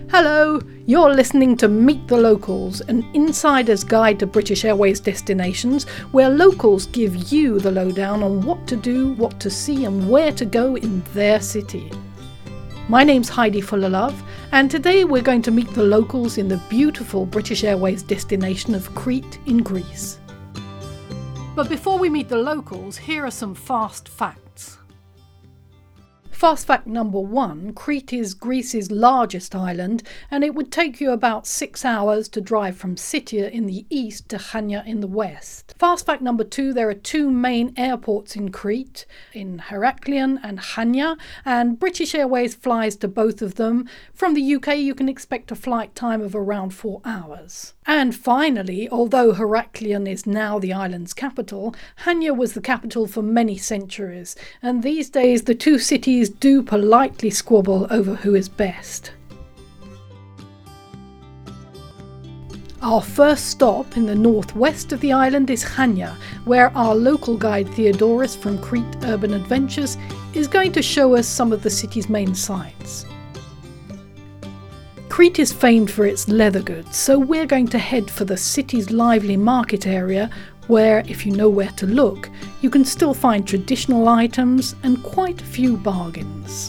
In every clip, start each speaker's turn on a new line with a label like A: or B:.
A: Hello, you're listening to Meet the Locals, an insider's guide to British Airways destinations, where locals give you the lowdown on what to do, what to see and where to go in their city. My name's Heidi Fullalove, and today we're going to meet the locals in the beautiful British Airways destination of Crete in Greece. But before we meet the locals, here are some fast facts. Fast fact number 1, Crete is Greece's largest island, and it would take you about 6 hours to drive from Sitya in the east to Chania in the west. Fast fact number 2, there are 2 main airports in Crete, in Heraklion and Chania, and British Airways flies to both of them. From the UK you can expect a flight time of around 4 hours. And finally, although Heraklion is now the island's capital, Chania was the capital for many centuries, and these days the two cities do politely squabble over who is best. Our first stop in the northwest of the island is Chania, where our local guide Theodoros from Crete Urban Adventures is going to show us some of the city's main sights. Crete is famed for its leather goods, so we're going to head for the city's lively market area where, if you know where to look, you can still find traditional items and quite a few bargains.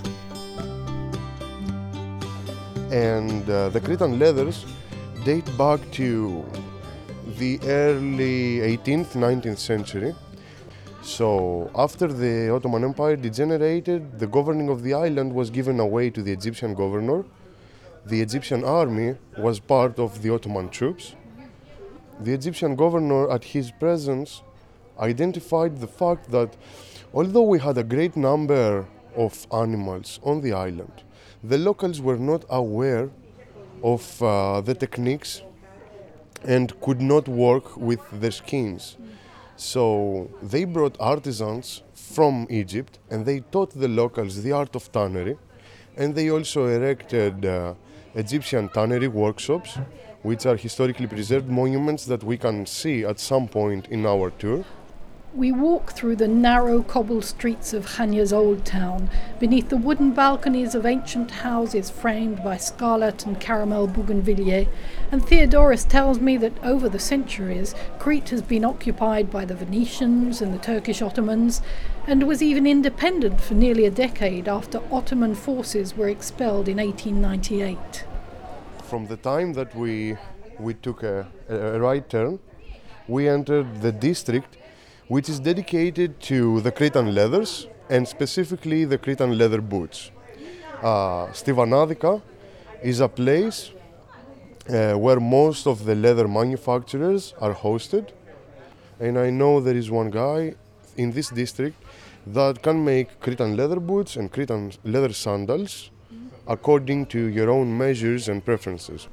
B: And the Cretan leathers date back to the early 18th, 19th century. So after the Ottoman Empire degenerated, the governing of the island was given away to the Egyptian governor. The Egyptian army was part of the Ottoman troops. The Egyptian governor, at his presence, identified the fact that although we had a great number of animals on the island, the locals were not aware of the techniques and could not work with their skins. So they brought artisans from Egypt and they taught the locals the art of tannery, and they also erected Egyptian tannery workshops, which are historically preserved monuments that we can see at some point in our tour.
A: We walk through the narrow cobbled streets of Chania's old town, beneath the wooden balconies of ancient houses framed by scarlet and caramel bougainvillea, and Theodoros tells me that over the centuries, Crete has been occupied by the Venetians and the Turkish Ottomans, and was even independent for nearly a decade after Ottoman forces were expelled in 1898.
B: From the time that we took a right turn, we entered the district which is dedicated to the Cretan leathers and specifically the Cretan leather boots. Stivanadika is a place where most of the leather manufacturers are hosted, and I know there is one guy in this district that can make Cretan leather boots and Cretan leather sandals according to your own measures and preferences.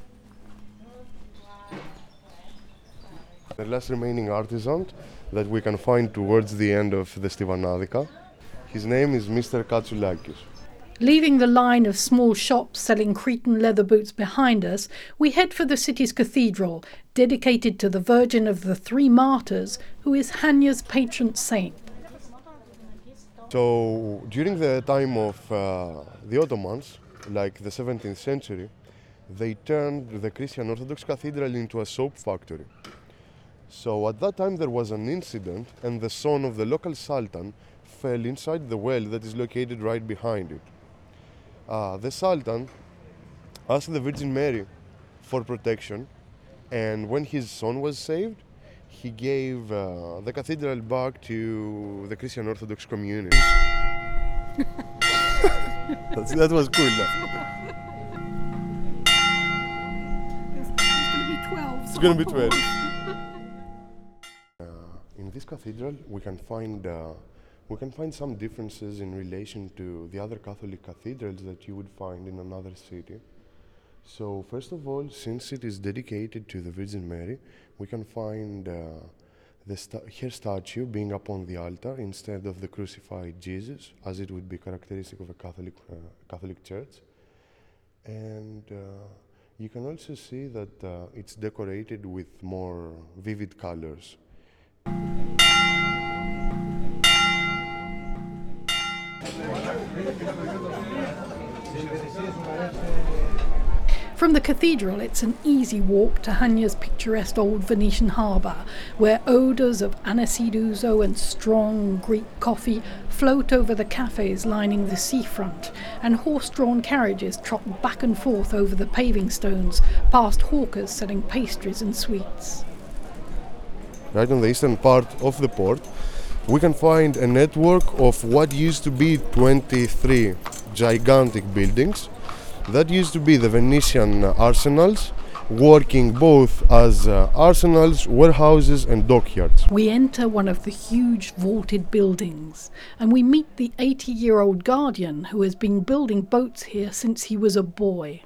B: The last remaining artisan that we can find towards the end of the Stivanadika, his name is Mr. Katsoulakis.
A: Leaving the line of small shops selling Cretan leather boots behind us, we head for the city's cathedral, dedicated to the Virgin of the Three Martyrs, who is Chania's patron saint.
B: So during the time of the Ottomans, like the 17th century, they turned the Christian Orthodox Cathedral into a soap factory. So at that time there was an incident and the son of the local Sultan fell inside the well that is located right behind it. The Sultan asked the Virgin Mary for protection, and when his son was saved, he gave the cathedral back to the Christian Orthodox community. That was cool. It's going to be 12. In this cathedral, we can find some differences in relation to the other Catholic cathedrals that you would find in another city. So, first of all, since it is dedicated to the Virgin Mary, we can find her statue being upon the altar instead of the crucified Jesus, as it would be characteristic of a Catholic church. And you can also see that it's decorated with more vivid colors.
A: From the cathedral, it's an easy walk to Hanya's picturesque old Venetian harbour, where odours of aniseed ouzo and strong Greek coffee float over the cafes lining the seafront, and horse-drawn carriages trot back and forth over the paving stones, past hawkers selling pastries and sweets.
B: Right on the eastern part of the port, we can find a network of what used to be 23 gigantic buildings. That used to be the Venetian arsenals, working both as arsenals, warehouses and dockyards.
A: We enter one of the huge vaulted buildings, and we meet the 80-year-old guardian who has been building boats here since he was a boy.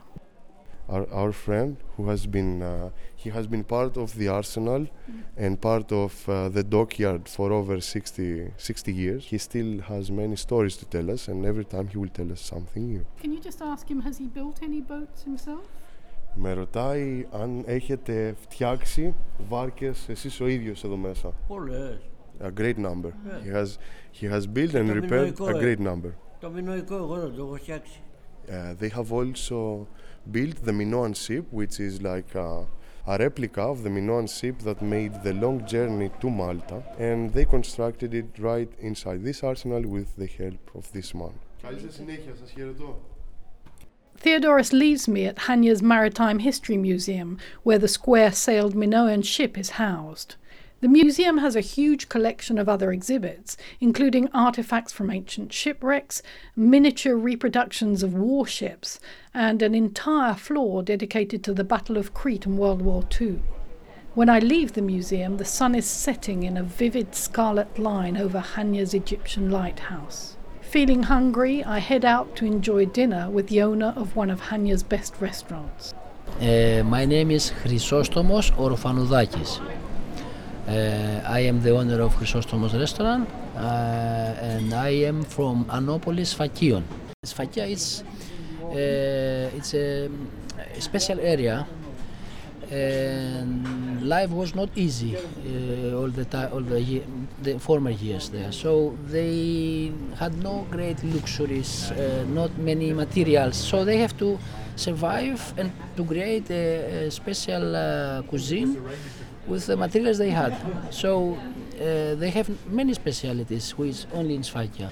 B: Our friend, who has been part of the arsenal and part of the dockyard for over 60 years. He still has many stories to tell us, and every time he will tell us something new.
A: Can you just ask him, has he built any boats himself?
B: Με ρωτάει αν έχετε φτιάξει βάρκες εσείς ο ίδιος εδώ μέσα.
C: Πολλές.
B: A great number. He has built and repaired a great number.
C: Το μινοϊκό εγώ δεν το έχω φτιάξει.
B: They have also built the Minoan ship, which is like a replica of the Minoan ship that made the long journey to Malta, and they constructed it right inside this arsenal with the help of this man. Καλή σας συνέχεια, σας χαιρετώ.
A: Theodoros leaves me at Hanya's Maritime History Museum, where the square-sailed Minoan ship is housed. The museum has a huge collection of other exhibits, including artefacts from ancient shipwrecks, miniature reproductions of warships, and an entire floor dedicated to the Battle of Crete in World War II. When I leave the museum, the sun is setting in a vivid scarlet line over Hanya's Egyptian lighthouse. Feeling hungry, I head out to enjoy dinner with the owner of one of Hanya's best restaurants.
D: My name is Chrysostomos Orfanoudakis. I am the owner of Chrysostomos restaurant, and I am from Anopolis, Sfakion. Sfakia is it's a special area, and life was not easy all the former years there. So they had no great luxuries, not many materials. So they have to survive and to create a special cuisine with the materials they had. So they have many specialities which only in Sfakia.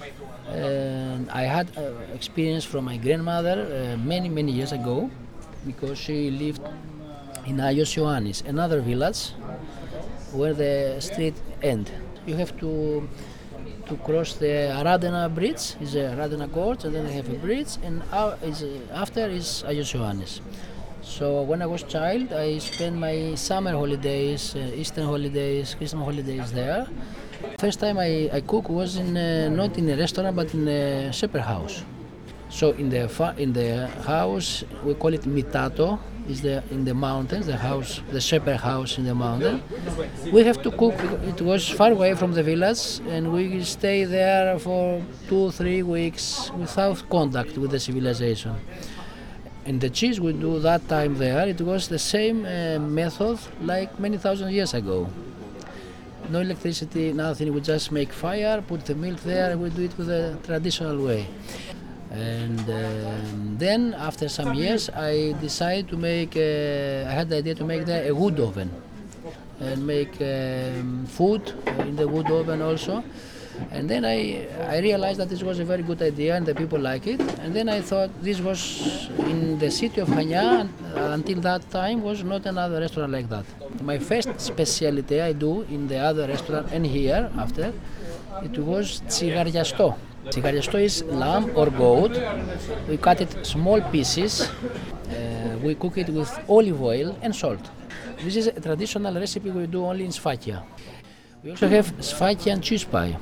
D: And I had experience from my grandmother many years ago, because she lived in Agios Ioannis, another village where the street end. You have to cross the Aradena bridge, is a Aradena Gorge, and then they have a bridge, and after is Agios Ioannis. So when I was a child, I spent my summer holidays, Eastern holidays, Christmas holidays there. First time I cooked was not in a restaurant, but in a shepherd house. So in the house, we call it mitato, is in the mountains, the shepherd house in the mountain. We have to cook. It was far away from the village, and we stay there for 2-3 weeks without contact with the civilization. And the cheese we do that time there, it was the same method like many thousand years ago. No electricity, nothing. We just make fire, put the milk there, and we do it with a traditional way. And then after some years, I decided to make. I had the idea to make there a wood oven and make food in the wood oven also. And then I realized that this was a very good idea and the people like it. And then I thought this was in the city of Chania, until that time was not another restaurant like that. My first specialty I do in the other restaurant and here after, it was tsigariasto. Tsigariasto is lamb or goat. We cut it small pieces. We cook it with olive oil and salt. This is a traditional recipe we do only in Sfakia. We also have Sfakian cheese pie,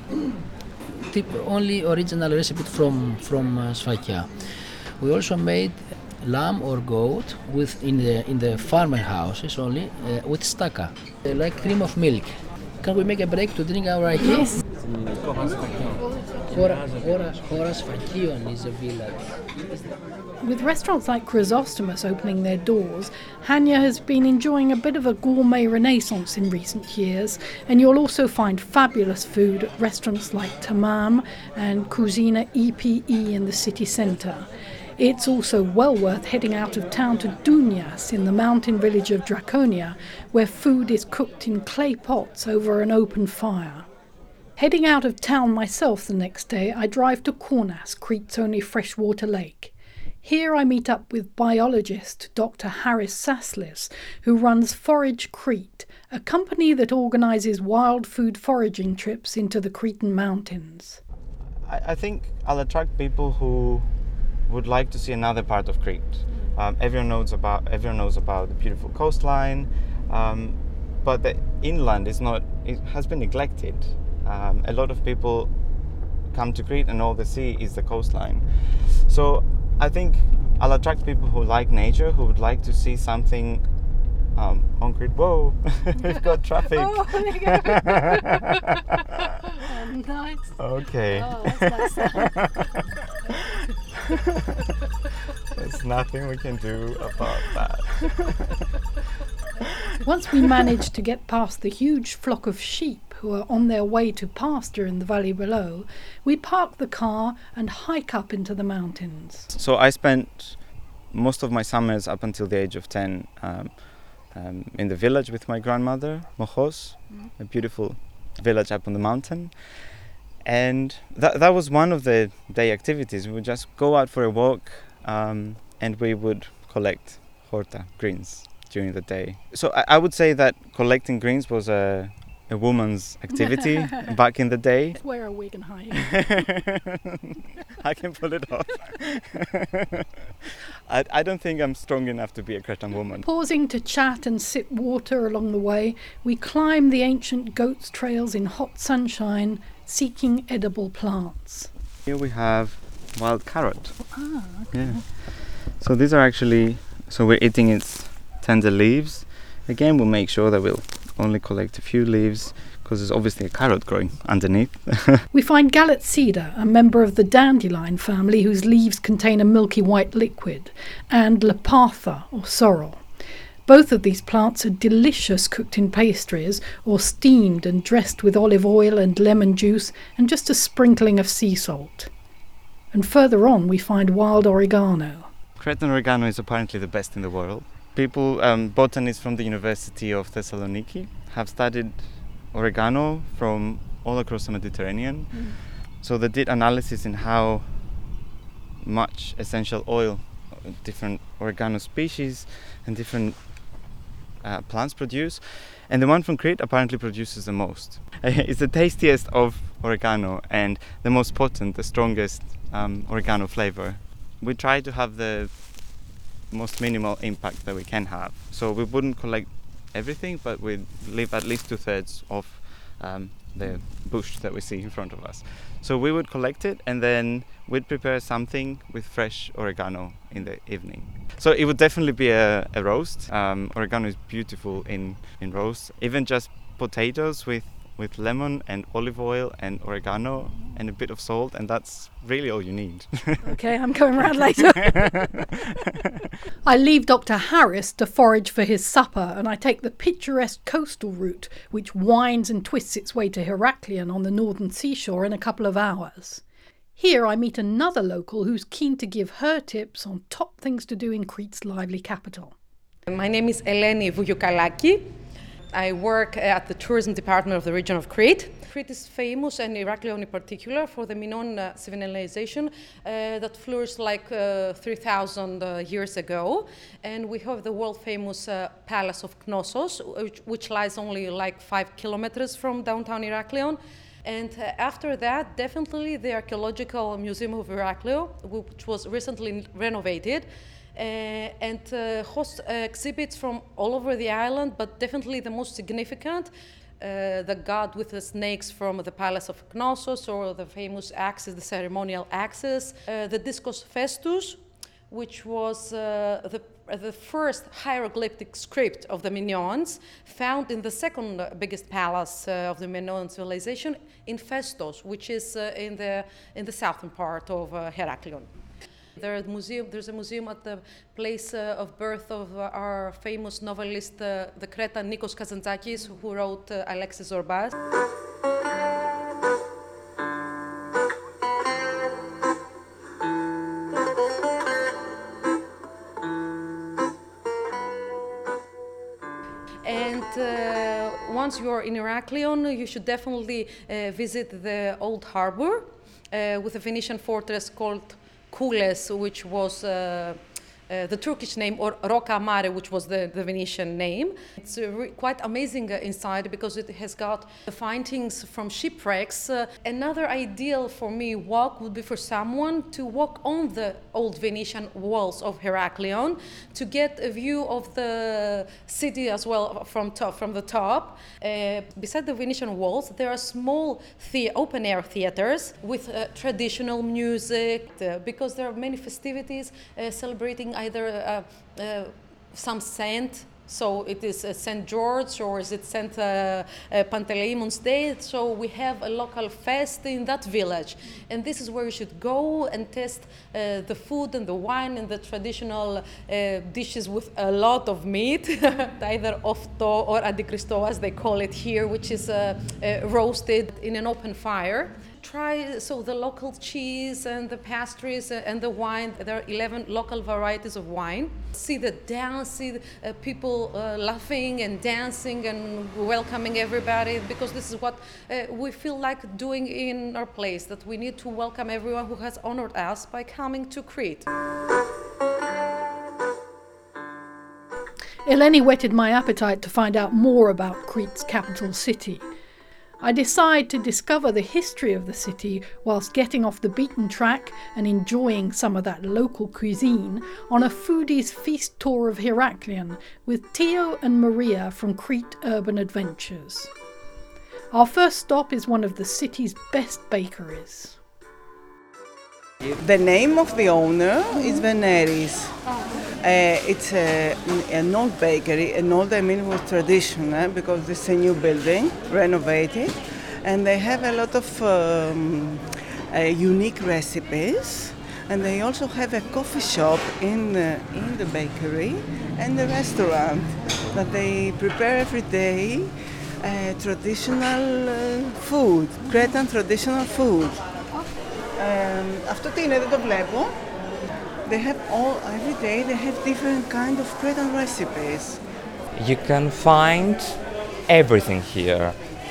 D: only original recipe from Sfakia. We also made lamb or goat in the farmer houses only with staka, like cream of milk. Can we make a break to drink our raki? Yes. Horas Sfakion is a village.
A: With restaurants like Chrysostomus opening their doors, Hania has been enjoying a bit of a gourmet renaissance in recent years, and you'll also find fabulous food at restaurants like Tamam and Cucina EPE in the city centre. It's also well worth heading out of town to Dunias in the mountain village of Draconia, where food is cooked in clay pots over an open fire. Heading out of town myself the next day, I drive to Kaunas, Crete's only freshwater lake. Here I meet up with biologist Dr. Haris Saslis, who runs Forage Crete, a company that organises wild food foraging trips into the Cretan mountains.
E: I think I'll attract people who would like to see another part of Crete. Everyone knows about the beautiful coastline, but the inland it has been neglected. A lot of people come to Crete and all they see is the coastline. So I think I'll attract people who like nature, who would like to see something on Crete. Whoa, we've got traffic.
A: Oh, there you go. Nice.
E: Okay.
A: Oh, that's nice.
E: There's nothing we can do about that.
A: Once we manage to get past the huge flock of sheep who are on their way to pasture in the valley below, we park the car and hike up into the mountains.
E: So I spent most of my summers up until the age of 10 in the village with my grandmother, Mochos, a beautiful village up on the mountain. And that was one of the day activities. We would just go out for a walk and we would collect horta, greens, during the day. So I would say that collecting greens was a woman's activity back in the day.
A: Wear a wig and hide.
E: I can pull it off. I don't think I'm strong enough to be a Cretan woman.
A: Pausing to chat and sip water along the way, we climb the ancient goats' trails in hot sunshine, seeking edible plants.
E: Here we have wild carrot.
A: Ah, okay.
E: Yeah. So these are actually, so we're eating its tender leaves. Again, we'll make sure that we'll only collect a few leaves because there's obviously a carrot growing underneath.
A: We find Galatsida, a member of the dandelion family whose leaves contain a milky white liquid, and Lepatha or sorrel. Both of these plants are delicious cooked in pastries or steamed and dressed with olive oil and lemon juice and just a sprinkling of sea salt. And further on we find wild oregano.
E: Cretan oregano is apparently the best in the world. People, botanists from the University of Thessaloniki have studied oregano from all across the Mediterranean. So they did analysis in how much essential oil different oregano species and different plants produce, and the one from Crete apparently produces the most. It's the tastiest of oregano and the most potent, the strongest oregano flavor. We try to have the most minimal impact that we can have. So we wouldn't collect everything, but we'd leave at least 2/3 of the bush that we see in front of us. So we would collect it and then we'd prepare something with fresh oregano in the evening. So it would definitely be a roast. Oregano is beautiful in roast. Even just potatoes with lemon and olive oil and oregano and a bit of salt, and that's really all you need.
A: Okay, I'm coming round later. I leave Dr. Haris to forage for his supper, and I take the picturesque coastal route, which winds and twists its way to Heraklion on the northern seashore in a couple of hours. Here I meet another local who's keen to give her tips on top things to do in Crete's lively capital.
F: My name is Eleni Vougiokalaki. I work at the tourism department of the region of Crete. Crete is famous, and Heraklion in particular, for the Minoan civilization that flourished like 3,000 years ago. And we have the world famous Palace of Knossos, which lies only like 5 kilometers from downtown Heraklion. And after that, definitely the Archaeological Museum of Heraklion, which was recently renovated, and hosts exhibits from all over the island, but definitely the most significant, the god with the snakes from the Palace of Knossos, or the famous axis, the ceremonial axis, the Discos Festus, which was the first hieroglyphic script of the Minoans, found in the second biggest palace of the Minoan civilization in Festos, which is in the southern part of Heraklion. There's a museum at the place of birth of our famous novelist, the Cretan Nikos Kazantzakis, who wrote Alexis Zorbas. once you're in Heraklion, you should definitely visit the old harbor with a Venetian fortress called Koules, which was the Turkish name, or Rocca Mare, which was the Venetian name. It's quite amazing inside because it has got the findings from shipwrecks. Another ideal for me walk would be for someone to walk on the old Venetian walls of Heraklion to get a view of the city as well from the top. Beside the Venetian walls, there are small open-air theaters with traditional music because there are many festivities celebrating either some saint, so it is St. George, or is it St. Panteleimont's Day, so we have a local fest in that village. And this is where you should go and test the food and the wine and the traditional dishes with a lot of meat, either ofto or adikristo as they call it here, which is roasted in an open fire. Try the local cheese and the pastries and the wine. There are 11 local varieties of wine. See the dance, see people laughing and dancing and welcoming everybody, because this is what we feel like doing in our place, that we need to welcome everyone who has honored us by coming to Crete.
A: Eleni whetted my appetite to find out more about Crete's capital city. I decide to discover the history of the city whilst getting off the beaten track and enjoying some of that local cuisine on a foodie's feast tour of Heraklion with Theo and Maria from Crete Urban Adventures. Our first stop is one of the city's best bakeries.
G: The name of the owner is Veneris. It's an old bakery, an old I mean with tradition, because it's a new building, renovated, and they have a lot of unique recipes, and they also have a coffee shop in the bakery and a restaurant that they prepare every day traditional food, Cretan traditional food. Αυτό τι είναι, δεν το βλέπω. They have every day they have different kind of Cretan recipes.
H: You can find everything here.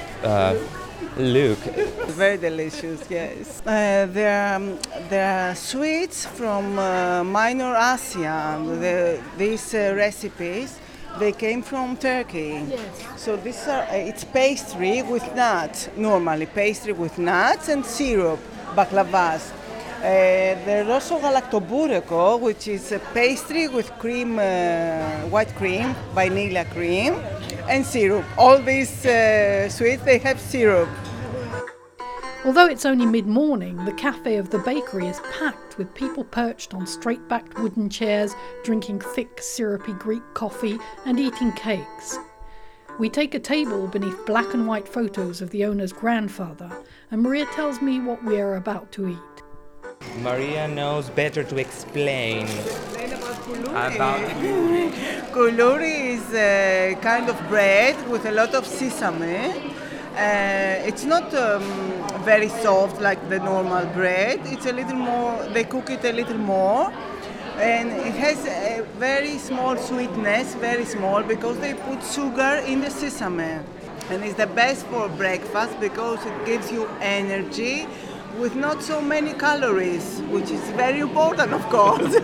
H: Look.
G: Very delicious, yes. There are sweets from Minor Asia. These recipes, they came from Turkey. Yes. So it's pastry with nuts, normally pastry with nuts and syrup, baklavas. There's also galaktoboureko, which is a pastry with cream, white cream, vanilla cream, and syrup. All these sweets, they have syrup.
A: Although it's only mid-morning, the cafe of the bakery is packed with people perched on straight-backed wooden chairs, drinking thick, syrupy Greek coffee and eating cakes. We take a table beneath black and white photos of the owner's grandfather, and Maria tells me what we are about to eat.
H: Maria knows better to explain
G: about koulouri. Koulouri is a kind of bread with a lot of sesame. It's not very soft like the normal bread. It's a little more, they cook it a little more. And it has a very small sweetness, very small, because they put sugar in the sesame. And it's the best for breakfast because it gives you energy with not so many calories, which is very important, of course.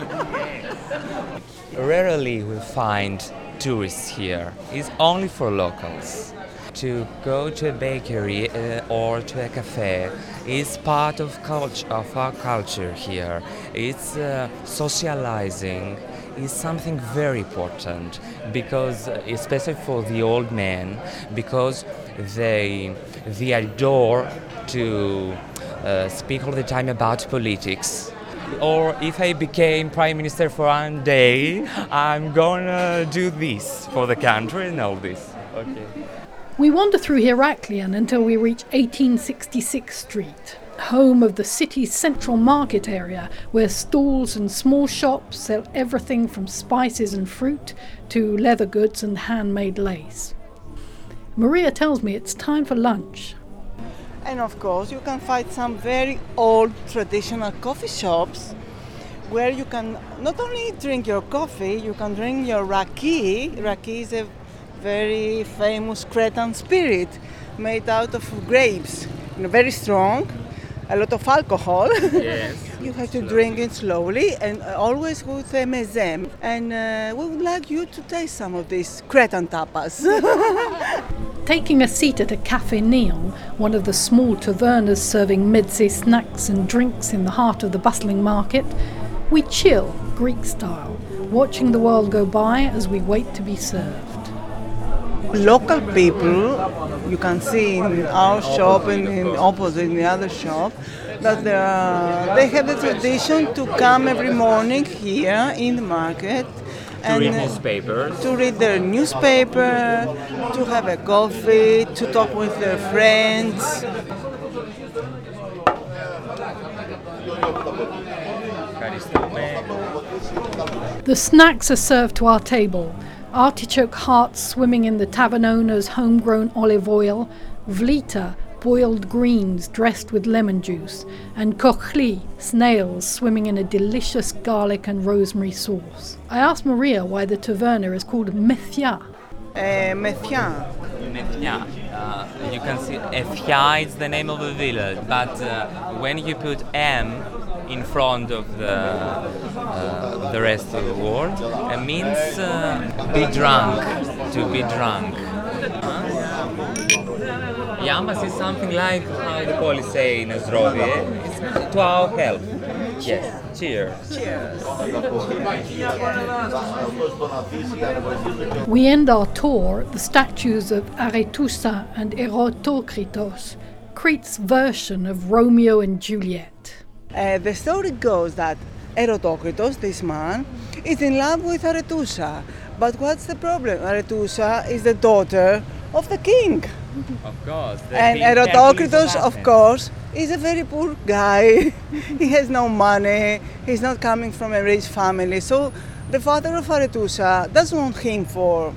H: Rarely we find tourists here. It's only for locals. To go to a bakery or to a cafe is part of our culture here. It's socializing is something very important, because especially for the old men, because they adore to speak all the time about politics. Or if I became Prime Minister for one day, I'm gonna do this for the country and all this. Okay.
A: We wander through Heraklion until we reach 1866 Street, home of the city's central market area, where stalls and small shops sell everything from spices and fruit to leather goods and handmade lace. Maria tells me it's time for lunch.
G: And of course you can find some very old traditional coffee shops where you can not only drink your coffee, you can drink your raki. Raki is a very famous Cretan spirit made out of grapes. Very strong, a lot of alcohol.
H: Yes.
G: You have to drink it slowly and always with a meze. And we would like you to taste some of these Cretan tapas.
A: Taking a seat at a Café Neon, one of the small tavernas serving mezze snacks and drinks in the heart of the bustling market, we chill, Greek style, watching the world go by as we wait to be served.
G: Local people, you can see in our shop and in opposite in the other shop, that they have the tradition to come every morning here in the market
H: To read newspapers.
G: to read their newspaper, to have a coffee, to talk with their friends.
A: The snacks are served to our table. Artichoke hearts swimming in the tavern owner's homegrown olive oil, vlita, boiled greens dressed with lemon juice, and kochli, snails swimming in a delicious garlic and rosemary sauce. I asked Maria why the taverna is called Methia.
G: Methia.
H: Methia. You can see Efia is the name of the village, but when you put M in front of the rest of the word, it means be drunk, to be drunk. Yamas is something like how the Polish say in Esrovie, it's to our health. Yes, cheers.
A: We end our tour at the statues of Arethusa and Erotokritos, Crete's version of Romeo and Juliet.
G: The story goes that Erotokritos, this man, is in love with Arethusa. But what's the problem? Arethusa is the daughter of the king.
H: Of course.
G: And Erotokritos, of course, is a very poor guy. He has no money. He's not coming from a rich family. So the father of Arethusa doesn't want him for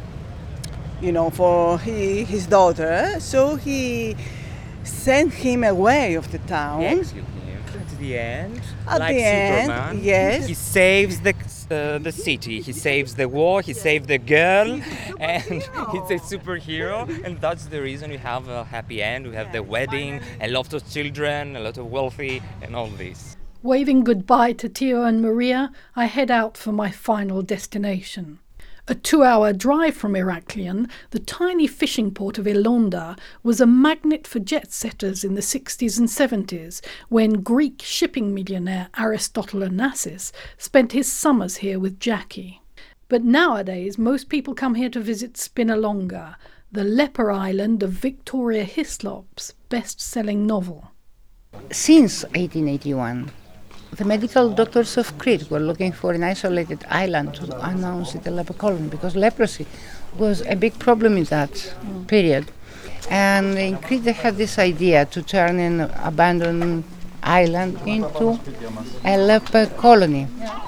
G: his daughter. So he sent him away of the town.
H: Execute him. At the end,
G: At
H: like
G: the end,
H: Superman,
G: yes.
H: he saves the city, he saves the war, he saves the girl, and he's a superhero, and that's the reason we have a happy end. We have the wedding, a lot of children, a lot of wealthy, and all this.
A: Waving goodbye to Tio and Maria, I head out for my final destination. A 2-hour drive from Heraklion, the tiny fishing port of Elonda was a magnet for jet-setters in the 60s and 70s, when Greek shipping millionaire Aristotle Onassis spent his summers here with Jackie. But nowadays, most people come here to visit Spinalonga, the leper island of Victoria Hislop's best-selling novel.
I: Since 1881, the medical doctors of Crete were looking for an isolated island to announce it a leper colony, because leprosy was a big problem in that period. And in Crete they had this idea to turn an abandoned island into a leper colony.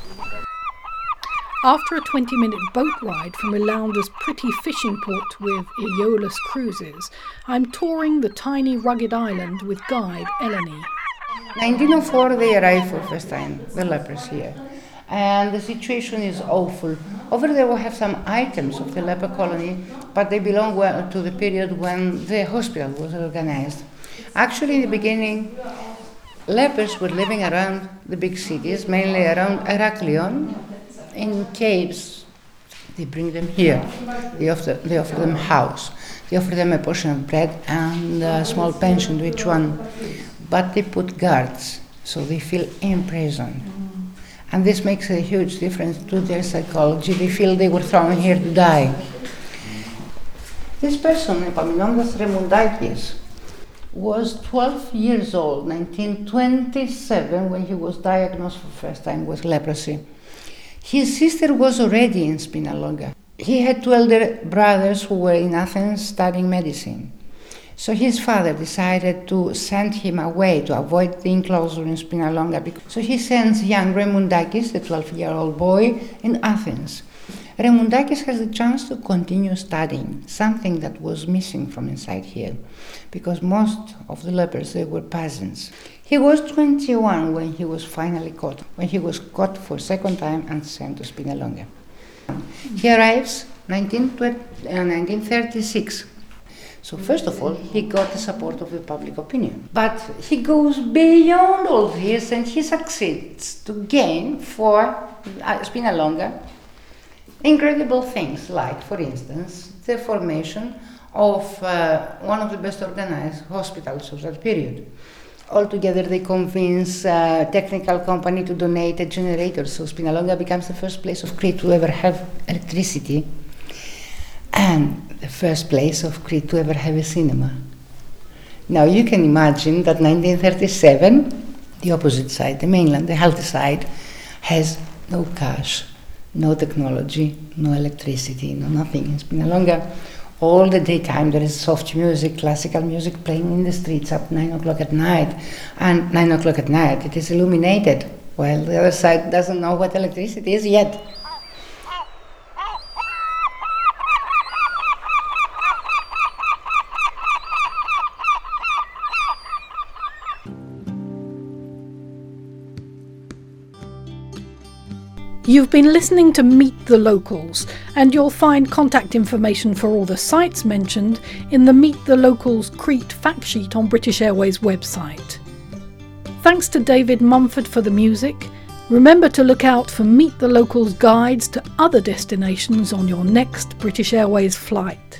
A: After a 20-minute boat ride from Elonda's pretty fishing port with Aeolus Cruises, I'm touring the tiny rugged island with guide Eleni.
I: 1904 they arrived for the first time, the lepers here. And the situation is awful. Over there we have some items of the leper colony, but they belong to the period when the hospital was organized. Actually, in the beginning, lepers were living around the big cities, mainly around Heraklion, in caves. They bring them here. They offer them house. They offer them a portion of bread and a small pension to each one. But they put guards, so they feel imprisoned. And this makes a huge difference to their psychology. They feel they were thrown here to die. This person, Epaminondas Remoundakis, was 12 years old, 1927, when he was diagnosed for the first time with leprosy. His sister was already in Spinalonga. He had 2 elder brothers who were in Athens studying medicine. So his father decided to send him away to avoid the enclosure in Spinalonga. So he sends young Remoundakis, the 12-year-old boy, in Athens. Remoundakis has the chance to continue studying, something that was missing from inside here, because most of the lepers, they were peasants. He was 21 when he was finally caught, for a second time and sent to Spinalonga. He arrives 1936. So first of all, he got the support of the public opinion. But he goes beyond all this and he succeeds to gain for Spinalonga incredible things, like, for instance, the formation of one of the best organized hospitals of that period. Altogether, they convince a technical company to donate a generator, so Spinalonga becomes the first place of Crete to ever have electricity, and the first place of Crete to ever have a cinema. Now you can imagine that 1937, the opposite side, the mainland, the healthy side, has no cash, no technology, no electricity, no nothing. In Spinalonga, all the daytime there is soft music, classical music playing in the streets up 9 o'clock at night. And 9 o'clock at night it is illuminated, while the other side doesn't know what electricity is yet.
A: You've been listening to Meet the Locals, and you'll find contact information for all the sites mentioned in the Meet the Locals Crete fact sheet on British Airways website. Thanks to David Mumford for the music. Remember to look out for Meet the Locals guides to other destinations on your next British Airways flight.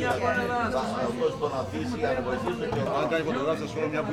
J: Αυτό στον αφήσει για να βοηθήσω και αν κάνει φωτογράφηση, α πούμε, μια που